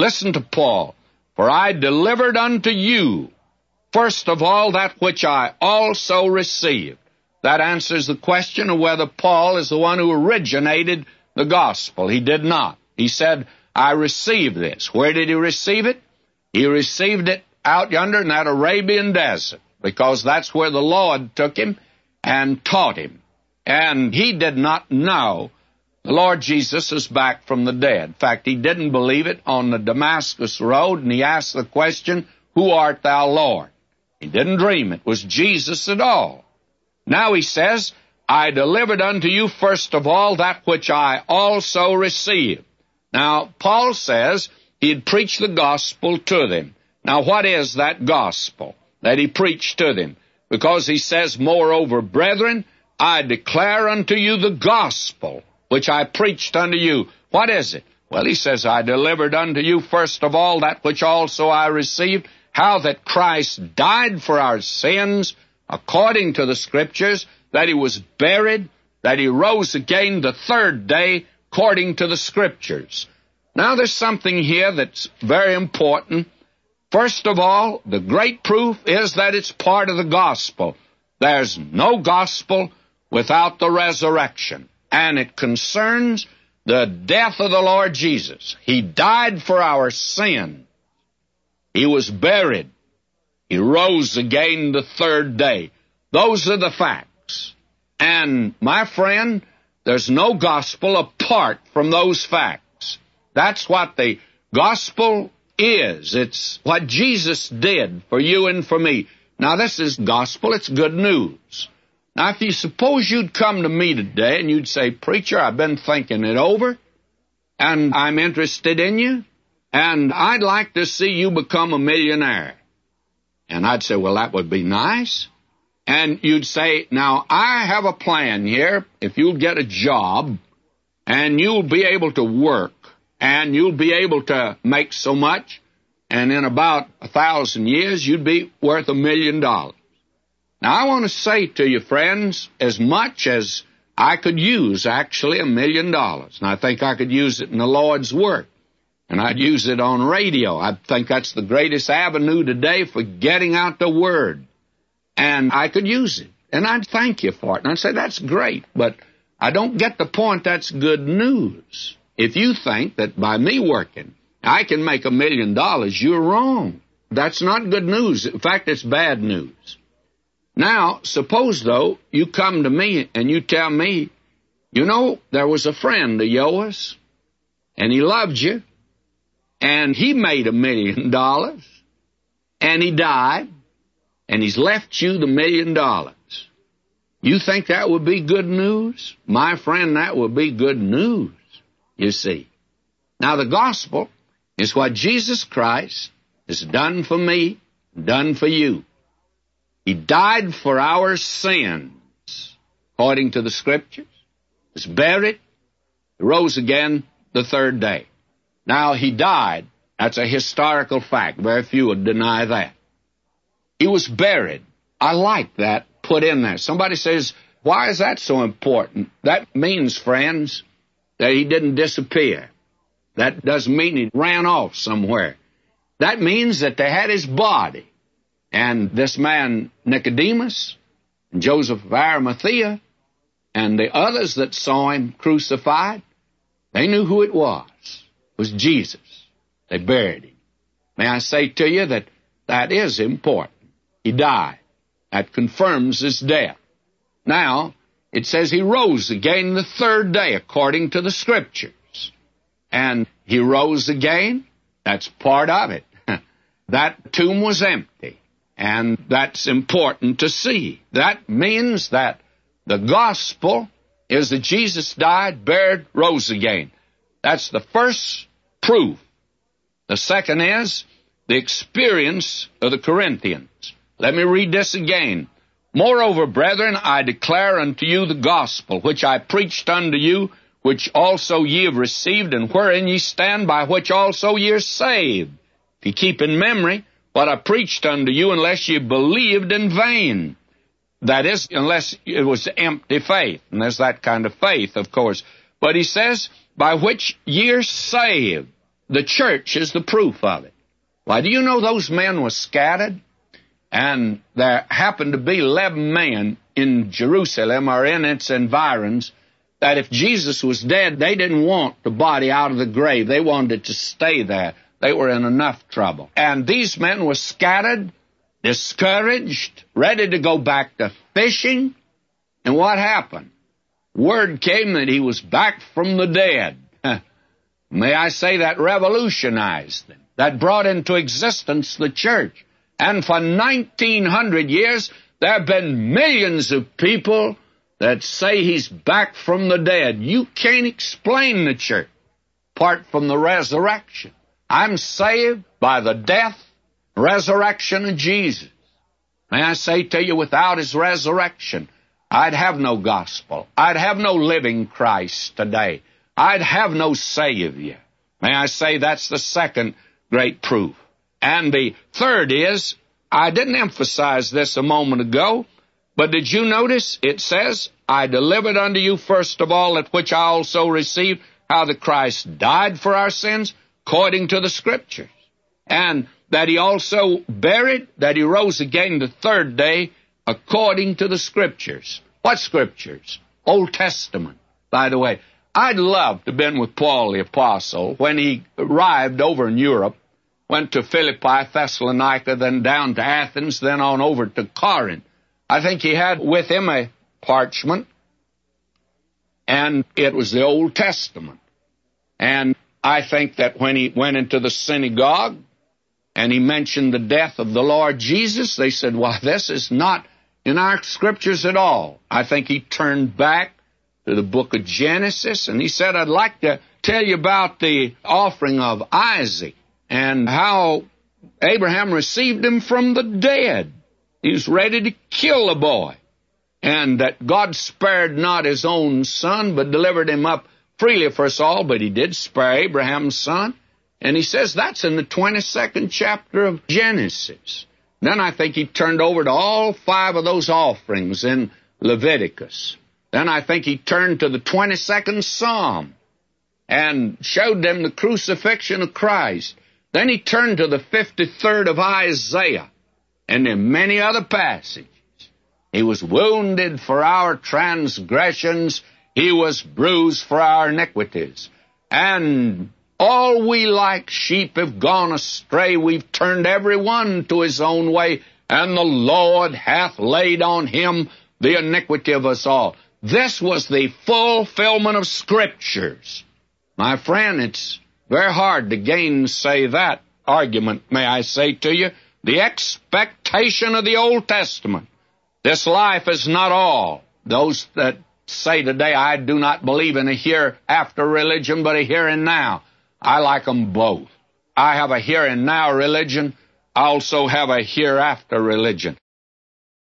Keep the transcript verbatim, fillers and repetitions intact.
Listen to Paul. For I delivered unto you, first of all, that which I also received. That answers the question of whether Paul is the one who originated the gospel. He did not. He said, I received this. Where did he receive it? He received it out yonder in that Arabian desert, because that's where the Lord took him and taught him. And he did not know the Lord Jesus was back from the dead. In fact, he didn't believe it on the Damascus road, and he asked the question, Who art thou, Lord? He didn't dream it was Jesus at all. Now he says, I delivered unto you first of all that which I also received. Now, Paul says he had preached the gospel to them. Now, what is that gospel that he preached to them? Because he says, Moreover, brethren, I declare unto you the gospel which I preached unto you. What is it? Well, he says, I delivered unto you first of all that which also I received, how that Christ died for our sins, according to the Scriptures, that he was buried, that he rose again the third day, according to the Scriptures. Now, there's something here that's very important. First of all, the great proof is that it's part of the gospel. There's no gospel without the resurrection, and it concerns the death of the Lord Jesus. He died for our sin. He was buried. He rose again the third day. Those are the facts. And, my friend, there's no gospel apart from those facts. That's what the gospel is. It's what Jesus did for you and for me. Now, this is gospel. It's good news. Now, if you suppose you'd come to me today and you'd say, Preacher, I've been thinking it over, and I'm interested in you, and I'd like to see you become a millionaire. And I'd say, well, that would be nice. And you'd say, now, I have a plan here. If you'll get a job, and you'll be able to work, and you'll be able to make so much, and in about a thousand years, you'd be worth a million dollars. Now, I want to say to you, friends, as much as I could use, actually, a million dollars, and I think I could use it in the Lord's work, and I'd use it on radio. I think that's the greatest avenue today for getting out the Word, and I could use it, and I'd thank you for it, and I'd say, that's great, but I don't get the point that's good news. If you think that by me working, I can make a million dollars, you're wrong. That's not good news. In fact, it's bad news. Now, suppose, though, you come to me and you tell me, you know, there was a friend of yours, and he loved you, and he made a million dollars, and he died, and he's left you the million dollars. You think that would be good news? My friend, that would be good news, you see. Now, the gospel is what Jesus Christ has done for me, done for you. He died for our sins, according to the Scriptures, was buried, rose again the third day. Now, he died. That's a historical fact. Very few would deny that. He was buried. I like that put in there. Somebody says, why is that so important? That means, friends, that he didn't disappear. That doesn't mean he ran off somewhere. That means that they had his body. And this man, Nicodemus, and Joseph of Arimathea, and the others that saw him crucified, they knew who it was. It was Jesus. They buried him. May I say to you that that is important. He died. That confirms his death. Now, it says he rose again the third day, according to the Scriptures. And he rose again. That's part of it. That tomb was empty. And that's important to see. That means that the gospel is that Jesus died, buried, rose again. That's the first proof. The second is the experience of the Corinthians. Let me read this again. Moreover, brethren, I declare unto you the gospel, which I preached unto you, which also ye have received, and wherein ye stand, by which also ye are saved. If you keep in memory what I preached unto you, unless you believed in vain. That is, unless it was empty faith. And there's that kind of faith, of course. But he says, by which ye are saved. the church is the proof of it. Why, do you know those men were scattered? And there happened to be eleven men in Jerusalem or in its environs that if Jesus was dead, they didn't want the body out of the grave. They wanted it to stay there. They were in enough trouble. And these men were scattered, discouraged, ready to go back to fishing. And what happened? Word came that he was back from the dead. May I say that revolutionized them. That brought into existence the church. And for nineteen hundred years, there have been millions of people that say he's back from the dead. You can't explain the church apart from the resurrection. I'm saved by the death, resurrection of Jesus. May I say to you, without his resurrection, I'd have no gospel. I'd have no living Christ today. I'd have no Savior. May I say that's the second great proof. And the third is, I didn't emphasize this a moment ago, but did you notice it says, I delivered unto you first of all that which I also received, how that Christ died for our sins, according to the Scriptures, and that he also buried, that he rose again the third day, according to the Scriptures. What Scriptures? Old Testament, by the way. I'd love to have been with Paul the Apostle when he arrived over in Europe, went to Philippi, Thessalonica, then down to Athens, then on over to Corinth. I think he had with him a parchment, and it was the Old Testament. And I think that when he went into the synagogue and he mentioned the death of the Lord Jesus, they said, well, this is not in our Scriptures at all. I think he turned back to the book of Genesis, and he said, I'd like to tell you about the offering of Isaac and how Abraham received him from the dead. He was ready to kill the boy, and that God spared not his own son, but delivered him up freely for us all, but he did spare Abraham's son. And he says that's in the twenty-second chapter of Genesis. Then I think he turned over to all five of those offerings in Leviticus. Then I think he turned to the twenty-second Psalm and showed them the crucifixion of Christ. Then he turned to the fifty-third of Isaiah and in many other passages. He was wounded for our transgressions. He was bruised for our iniquities. And all we like sheep have gone astray. We've turned every one to his own way, and the Lord hath laid on him the iniquity of us all. This was the fulfillment of Scriptures. My friend, it's very hard to gainsay that argument, may I say to you. The expectation of the Old Testament. This life is not all. Those that say today, I do not believe in a hereafter religion, but a here and now. I like them both. I have a here and now religion. I also have a hereafter religion.